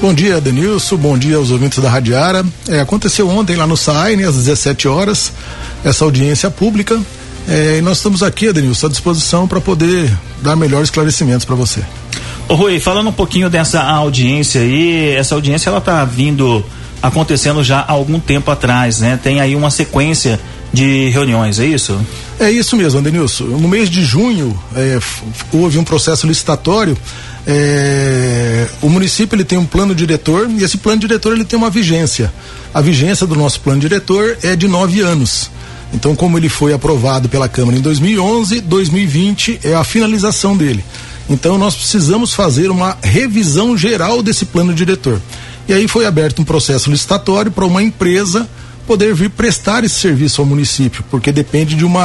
Bom dia, Denilson, bom dia aos ouvintes da Radiara. Aconteceu ontem lá no SAAI, né, às 17 horas, essa audiência pública, e nós estamos aqui, Denilson, à disposição para poder dar melhores esclarecimentos para você. Ô Rui, falando um pouquinho dessa audiência aí, essa audiência ela tá acontecendo já há algum tempo atrás, né? Tem aí uma sequência de reuniões, é isso? É isso mesmo, Denilson. No mês de junho houve um processo licitatório. O município ele tem um plano diretor e esse plano diretor ele tem uma vigência. A vigência do nosso plano diretor é de 9 anos. Então, como ele foi aprovado pela Câmara em 2011, 2020 é a finalização dele. Então, nós precisamos fazer uma revisão geral desse plano diretor. E aí foi aberto um processo licitatório para uma empresa poder vir prestar esse serviço ao município, porque depende de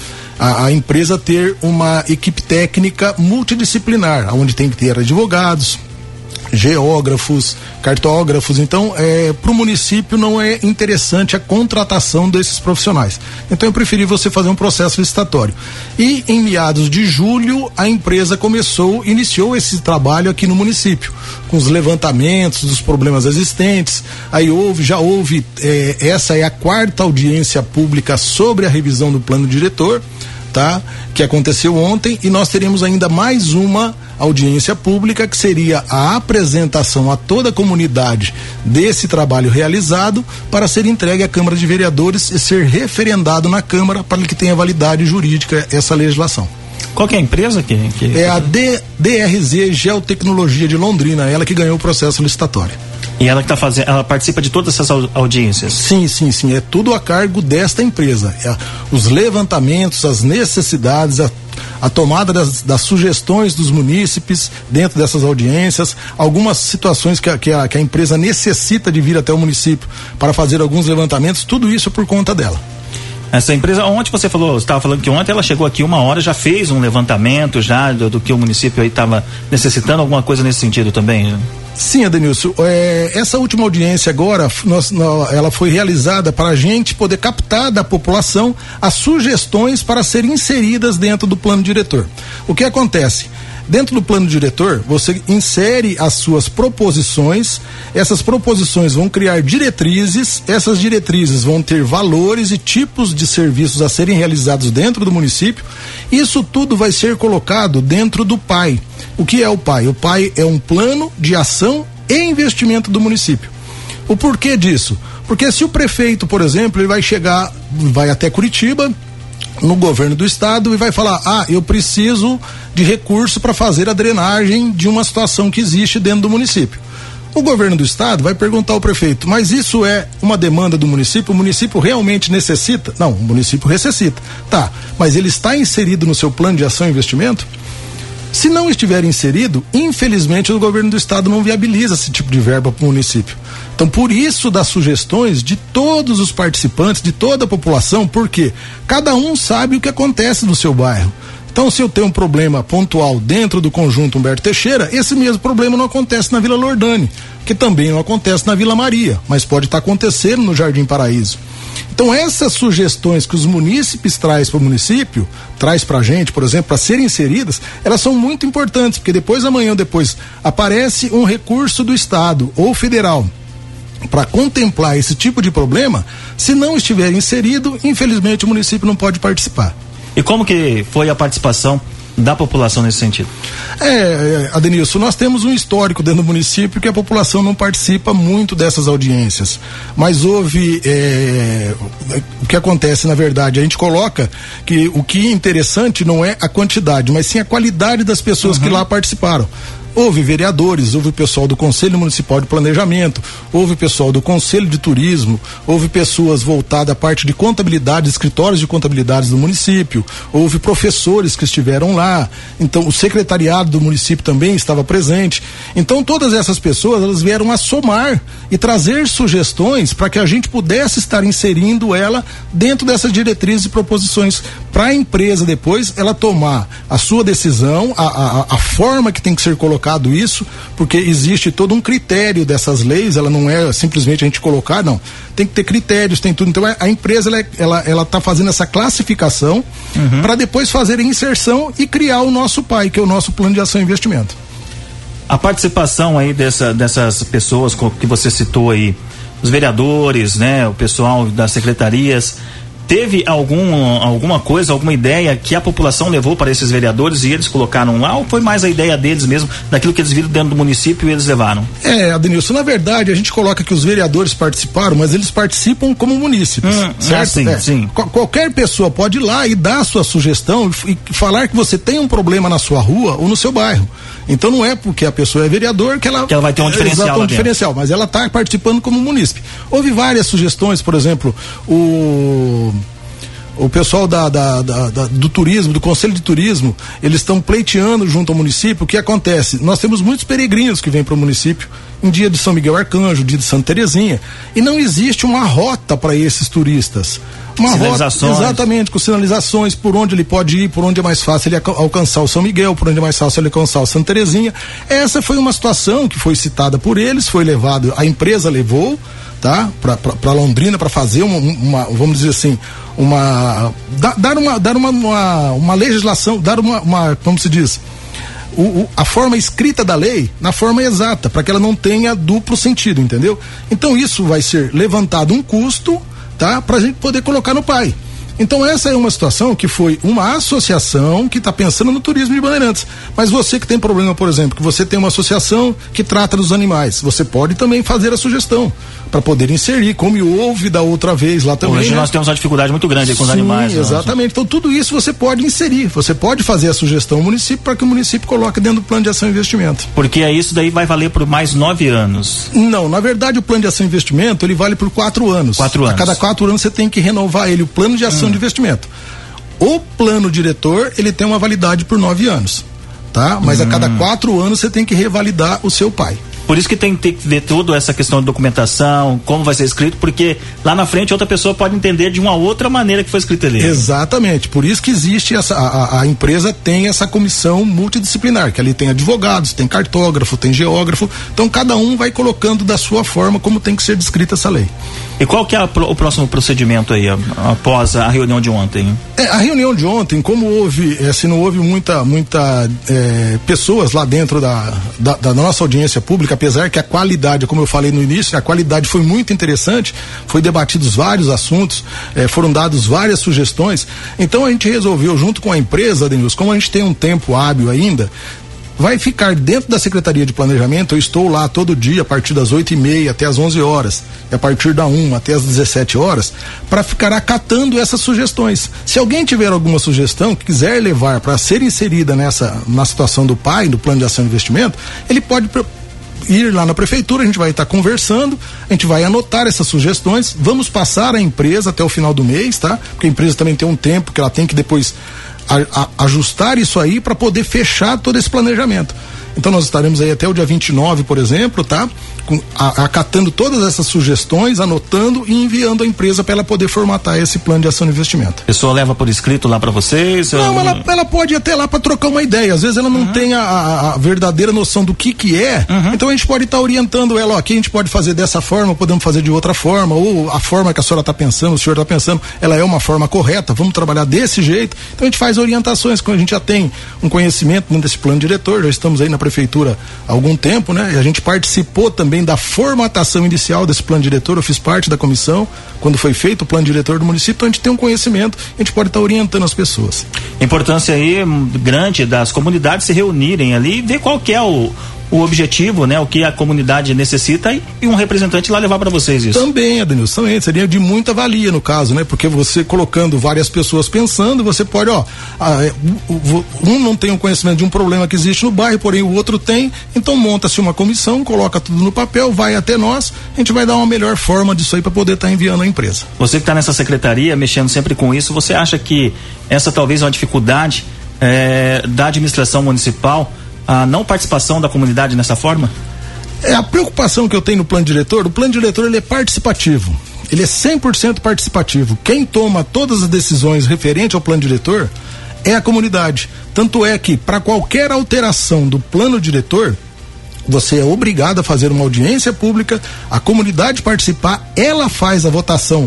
a empresa ter uma equipe técnica multidisciplinar, onde tem que ter advogados, geógrafos, cartógrafos. Então, para o município não é interessante a contratação desses profissionais. Então, eu preferi você fazer um processo licitatório. E em meados de julho, a empresa iniciou esse trabalho aqui no município, com os levantamentos dos problemas existentes. Aí já houve, essa é a 4ª audiência pública sobre a revisão do plano diretor, tá? Que aconteceu ontem, e nós teremos ainda mais uma audiência pública, que seria a apresentação a toda a comunidade desse trabalho realizado para ser entregue à Câmara de Vereadores e ser referendado na Câmara para que tenha validade jurídica essa legislação. Qual que é a empresa que... É a DRZ Geotecnologia de Londrina, ela que ganhou o processo licitatório. E ela que tá fazendo, ela participa de todas essas audiências? Sim, é tudo a cargo desta empresa. Os levantamentos, as necessidades, a tomada das sugestões dos munícipes dentro dessas audiências, algumas situações que a empresa necessita de vir até o município para fazer alguns levantamentos, tudo isso é por conta dela. Essa empresa, ontem você estava falando que ontem ela chegou aqui 1 hora, já fez um levantamento já do que o município aí estava necessitando, alguma coisa nesse sentido também? Sim, Adenilson, essa última audiência agora, ela foi realizada para a gente poder captar da população as sugestões para serem inseridas dentro do plano diretor. O que acontece? Dentro do plano diretor, você insere as suas proposições, essas proposições vão criar diretrizes, essas diretrizes vão ter valores e tipos de serviços a serem realizados dentro do município. Isso tudo vai ser colocado dentro do PAI. O que é o PAI? O PAI é um plano de ação e investimento do município. O porquê disso? Porque se o prefeito, por exemplo, ele vai até Curitiba, no governo do estado, e vai falar: eu preciso de recurso para fazer a drenagem de uma situação que existe dentro do município. O governo do estado vai perguntar ao prefeito: mas isso é uma demanda do município? O município realmente necessita? Não, o município necessita. Tá, mas ele está inserido no seu plano de ação e investimento? Se não estiver inserido, infelizmente o governo do estado não viabiliza esse tipo de verba para o município. Então, por isso das sugestões de todos os participantes, de toda a população, porque cada um sabe o que acontece no seu bairro. Então, se eu tenho um problema pontual dentro do conjunto Humberto Teixeira, esse mesmo problema não acontece na Vila Lordane, que também não acontece na Vila Maria, mas pode estar acontecendo no Jardim Paraíso. Então, essas sugestões que os munícipes traz para o município, traz para a gente, por exemplo, para serem inseridas, elas são muito importantes, porque amanhã depois aparece um recurso do estado ou federal para contemplar esse tipo de problema. Se não estiver inserido, infelizmente o município não pode participar. E como que foi a participação da população nesse sentido? Adenilson, nós temos um histórico dentro do município que a população não participa muito dessas audiências, mas houve o que acontece, na verdade, a gente coloca que o que é interessante não é a quantidade, mas sim a qualidade das pessoas que lá participaram. Houve vereadores, houve pessoal do Conselho Municipal de Planejamento, houve pessoal do Conselho de Turismo, houve pessoas voltadas à parte de contabilidade, escritórios de contabilidades do município, houve professores que estiveram lá, então o secretariado do município também estava presente. Então todas essas pessoas, elas vieram a somar e trazer sugestões para que a gente pudesse estar inserindo ela dentro dessas diretrizes e proposições para a empresa depois ela tomar a sua decisão, a forma que tem que ser colocado isso, porque existe todo um critério dessas leis, ela não é simplesmente a gente colocar, não, tem que ter critérios, tem tudo. Então a empresa ela tá fazendo essa classificação para depois fazer a inserção e criar o nosso PAI, que é o nosso plano de ação e investimento. A participação aí dessas pessoas que você citou aí, os vereadores, né, o pessoal das secretarias, teve alguma coisa, alguma ideia que a população levou para esses vereadores e eles colocaram lá, ou foi mais a ideia deles mesmo, daquilo que eles viram dentro do município e eles levaram? Adenilson, na verdade a gente coloca que os vereadores participaram, mas eles participam como munícipes, certo? Sim. Qualquer pessoa pode ir lá e dar a sua sugestão e falar que você tem um problema na sua rua ou no seu bairro. Então não é porque a pessoa é vereador que ela vai ter um diferencial, mas ela está participando como munícipe. Houve várias sugestões, por exemplo, o pessoal do turismo, do Conselho de Turismo, eles estão pleiteando junto ao município. O que acontece? Nós temos muitos peregrinos que vêm para o município em dia de São Miguel Arcanjo, dia de Santa Terezinha, e não existe uma rota para esses turistas. Uma rota, exatamente, com sinalizações por onde ele pode ir, por onde é mais fácil ele alcançar o São Miguel, por onde é mais fácil ele alcançar o Santa Terezinha. Essa foi uma situação que foi citada por eles, foi levado, a empresa levou, tá, para Londrina, para fazer uma, vamos dizer assim, dar uma legislação, como se diz, a forma escrita da lei na forma exata, para que ela não tenha duplo sentido, entendeu? Então isso vai ser levantado um custo, tá, pra gente poder colocar no PAI. Então essa é uma situação que foi uma associação que está pensando no turismo de Bandeirantes. Mas você que tem problema, por exemplo, que você tem uma associação que trata dos animais, você pode também fazer a sugestão para poder inserir, como houve da outra vez lá também. Hoje nós temos uma dificuldade muito grande aí com os animais. Exatamente. Então tudo isso você pode inserir, você pode fazer a sugestão ao município para que o município coloque dentro do plano de ação e investimento. Porque isso daí vai valer por mais 9 anos. Não, na verdade o plano de ação e investimento ele vale por 4 anos. 4 anos. A cada 4 anos você tem que renovar ele, o plano de ação de investimento. O plano diretor ele tem uma validade por 9 anos, tá? Mas a cada 4 anos você tem que revalidar o seu PAI. Por isso que tem que ver toda essa questão de documentação, como vai ser escrito, porque lá na frente outra pessoa pode entender de uma outra maneira que foi escrito ali. Exatamente, por isso que existe a empresa tem essa comissão multidisciplinar, que ali tem advogados, tem cartógrafo, tem geógrafo, então cada um vai colocando da sua forma como tem que ser descrita essa lei. E qual que é o próximo procedimento aí, após a reunião de ontem? A reunião de ontem, como houve, não houve muita pessoas lá dentro da nossa audiência pública, apesar que a qualidade, como eu falei no início, a qualidade foi muito interessante, foi debatidos vários assuntos, foram dados várias sugestões, então a gente resolveu junto com a empresa, Denilson, como a gente tem um tempo hábil ainda, vai ficar dentro da Secretaria de Planejamento. Eu estou lá todo dia a partir das 8h30 até as 11 horas e a partir da 1 até as 17 horas para ficar acatando essas sugestões. Se alguém tiver alguma sugestão que quiser levar para ser inserida na situação do PAI, do Plano de Ação e Investimento, ele pode ir lá na prefeitura, a gente vai estar conversando, a gente vai anotar essas sugestões, vamos passar a empresa até o final do mês, tá? Porque a empresa também tem um tempo que ela tem que depois ajustar isso aí para poder fechar todo esse planejamento. Então nós estaremos aí até o dia 29, por exemplo, tá? Acatando todas essas sugestões, anotando e enviando à empresa para ela poder formatar esse plano de ação de investimento. A pessoa leva por escrito lá para vocês? Não, ela pode ir até lá para trocar uma ideia. Às vezes ela não tem a verdadeira noção do que é. Então a gente pode estar orientando ela, aqui a gente pode fazer dessa forma, podemos fazer de outra forma, ou a forma que a senhora está pensando, o senhor está pensando, ela é uma forma correta, vamos trabalhar desse jeito. Então a gente faz orientações, quando a gente já tem um conhecimento dentro desse plano diretor, já estamos aí na prefeitura há algum tempo, né? E a gente participou também da formatação inicial desse plano diretor, eu fiz parte da comissão quando foi feito o plano diretor do município, então a gente tem um conhecimento, a gente pode estar orientando as pessoas. Importância aí grande das comunidades se reunirem ali e ver qual que é o objetivo, né? O que a comunidade necessita e um representante lá levar para vocês isso. Também, Adenilson, também seria de muita valia no caso, né? Porque você colocando várias pessoas pensando, você pode, um não tem um conhecimento de um problema que existe no bairro, porém o outro tem, então monta-se uma comissão, coloca tudo no papel, vai até nós, a gente vai dar uma melhor forma disso aí para poder estar enviando à empresa. Você que está nessa secretaria, mexendo sempre com isso, você acha que essa talvez é uma dificuldade da administração municipal, a não participação da comunidade nessa forma? A preocupação que eu tenho no plano diretor, o plano diretor ele é participativo, ele é 100% participativo. Quem toma todas as decisões referentes ao plano diretor é a comunidade. Tanto é que para qualquer alteração do plano diretor, você é obrigado a fazer uma audiência pública, a comunidade participar, ela faz a votação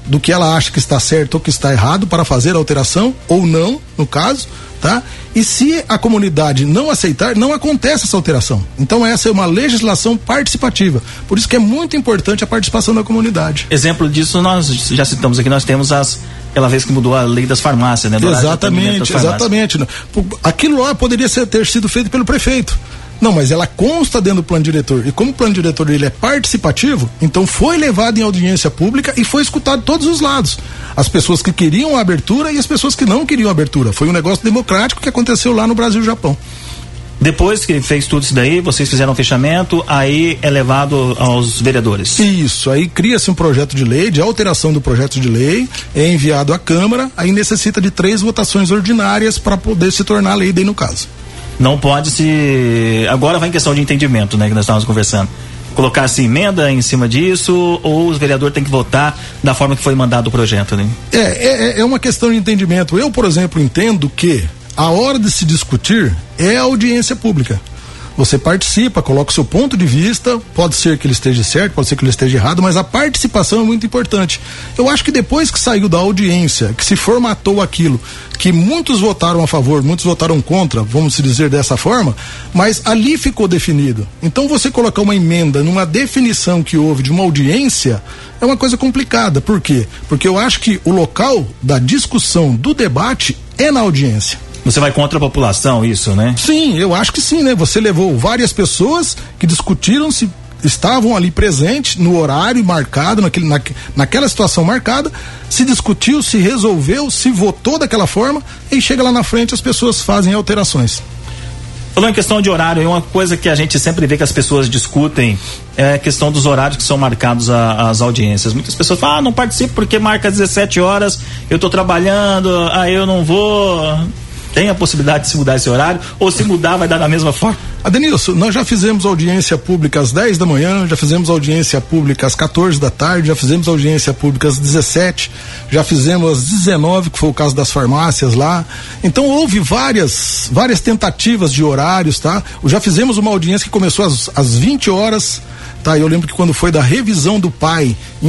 do que ela acha que está certo ou que está errado para fazer a alteração ou não, no caso, tá? E se a comunidade não aceitar, não acontece essa alteração. Então essa é uma legislação participativa. Por isso que é muito importante a participação da comunidade. Exemplo disso nós já citamos aqui, nós temos aquela vez que mudou a lei das farmácias, né? Exatamente. Aquilo lá poderia ter sido feito pelo prefeito. Não, mas ela consta dentro do plano diretor. E como o plano diretor ele é participativo, então foi levado em audiência pública e foi escutado todos os lados. As pessoas que queriam a abertura e as pessoas que não queriam a abertura. Foi um negócio democrático que aconteceu lá no Brasil e Japão. Depois que fez tudo isso daí, vocês fizeram um fechamento, aí é levado aos vereadores. Isso, aí cria-se um projeto de lei, de alteração do projeto de lei, é enviado à Câmara, aí necessita de 3 votações ordinárias para poder se tornar lei daí no caso. Não pode se... Agora vai em questão de entendimento, né, que nós estávamos conversando. Colocar-se emenda em cima disso ou os vereadores têm que votar da forma que foi mandado o projeto, né? É uma questão de entendimento. Eu, por exemplo, entendo que a hora de se discutir é a audiência pública. Você participa, coloca o seu ponto de vista, pode ser que ele esteja certo, pode ser que ele esteja errado, mas a participação é muito importante. Eu acho que depois que saiu da audiência, que se formatou aquilo, que muitos votaram a favor, muitos votaram contra, vamos dizer dessa forma, mas ali ficou definido. Então você colocar uma emenda numa definição que houve de uma audiência é uma coisa complicada. Por quê? Porque eu acho que o local da discussão, do debate, é na audiência. Você vai contra a população, isso, né? Sim, eu acho que sim, né? Você levou várias pessoas que discutiram, se estavam ali presentes no horário marcado, naquela situação marcada, se discutiu, se resolveu, se votou daquela forma e chega lá na frente as pessoas fazem alterações. Falando em questão de horário, é uma coisa que a gente sempre vê que as pessoas discutem é a questão dos horários que são marcados às audiências. Muitas pessoas falam, não participo porque marca 17 horas, eu tô trabalhando, aí eu não vou... Tem a possibilidade de se mudar esse horário ou se mudar vai dar da mesma forma? Adenilson, nós já fizemos audiência pública às 10 da manhã, já fizemos audiência pública às 14 da tarde, já fizemos audiência pública às 17, já fizemos às 19, que foi o caso das farmácias lá. Então houve várias tentativas de horários, tá? Já fizemos uma audiência que começou às 20 horas, tá? Eu lembro que quando foi da revisão do PAI em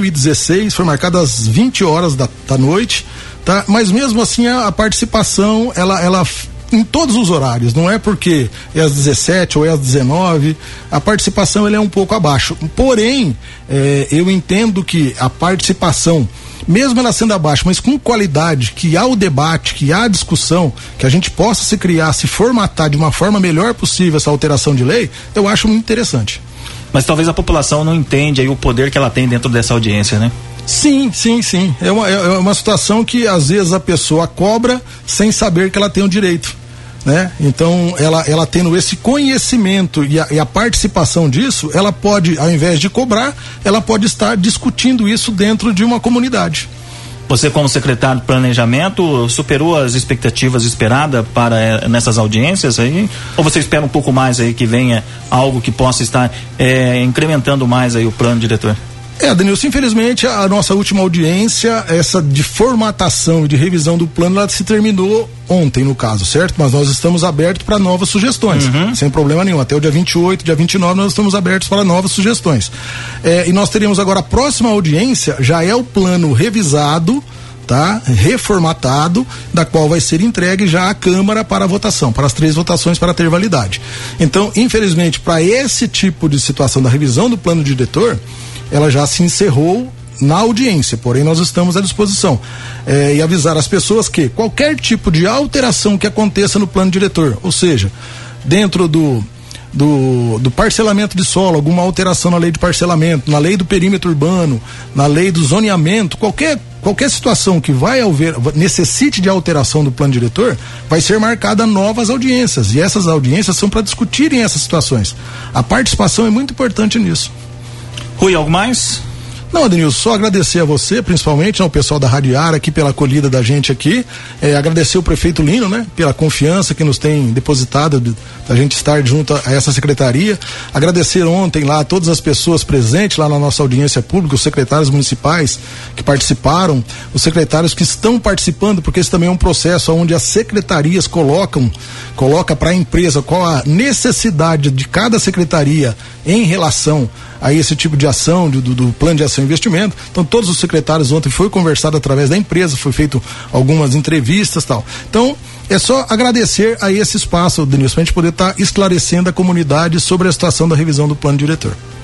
2016, foi marcada às 20 horas da noite. Tá? Mas mesmo assim a participação ela em todos os horários, não é porque é às 17 ou é às 19, a participação ela é um pouco abaixo. Porém, eu entendo que a participação, mesmo ela sendo abaixo, mas com qualidade, que há o debate, que há a discussão, que a gente possa se criar, se formatar de uma forma melhor possível essa alteração de lei, eu acho muito interessante. Mas talvez a população não entende aí o poder que ela tem dentro dessa audiência, né? Sim. É uma situação que às vezes a pessoa cobra sem saber que ela tem o direito, né? Então ela tendo esse conhecimento e a participação disso, ela pode, ao invés de cobrar, ela pode estar discutindo isso dentro de uma comunidade. Você, como secretário de planejamento, superou as expectativas esperadas para nessas audiências aí? Ou você espera um pouco mais aí que venha algo que possa estar incrementando mais aí o plano diretor? Denilson, infelizmente a nossa última audiência, essa de formatação e de revisão do plano, ela se terminou ontem, no caso, certo? Mas nós estamos abertos para novas sugestões, sem problema nenhum. Até o dia 28, dia 29 nós estamos abertos para novas sugestões. E nós teremos agora a próxima audiência, já é o plano revisado, tá? Reformatado, da qual vai ser entregue já à Câmara para a votação, para as 3 votações para ter validade. Então, infelizmente, para esse tipo de situação da revisão do plano diretor, ela já se encerrou na audiência, porém nós estamos à disposição e avisar as pessoas que qualquer tipo de alteração que aconteça no plano diretor, ou seja, dentro do parcelamento de solo, alguma alteração na lei de parcelamento, na lei do perímetro urbano, na lei do zoneamento, qualquer situação que vai haver, necessite de alteração do plano diretor, vai ser marcada novas audiências, e essas audiências são para discutirem essas situações. A participação é muito importante nisso. Rui, algo mais? Não, Adenilson, só agradecer a você, principalmente ao pessoal da Rádio Ara aqui pela acolhida da gente aqui, agradecer o prefeito Lino, né, pela confiança que nos tem depositado da gente estar junto a essa secretaria, agradecer ontem lá a todas as pessoas presentes lá na nossa audiência pública, os secretários municipais que participaram, os secretários que estão participando, porque esse também é um processo onde as secretarias coloca para a empresa qual a necessidade de cada secretaria em relação a esse tipo de ação do plano de ação seu investimento. Então todos os secretários ontem foi conversado através da empresa, foi feito algumas entrevistas e tal. Então é só agradecer a esse espaço, Denilson, pra gente poder estar esclarecendo a comunidade sobre a situação da revisão do plano diretor.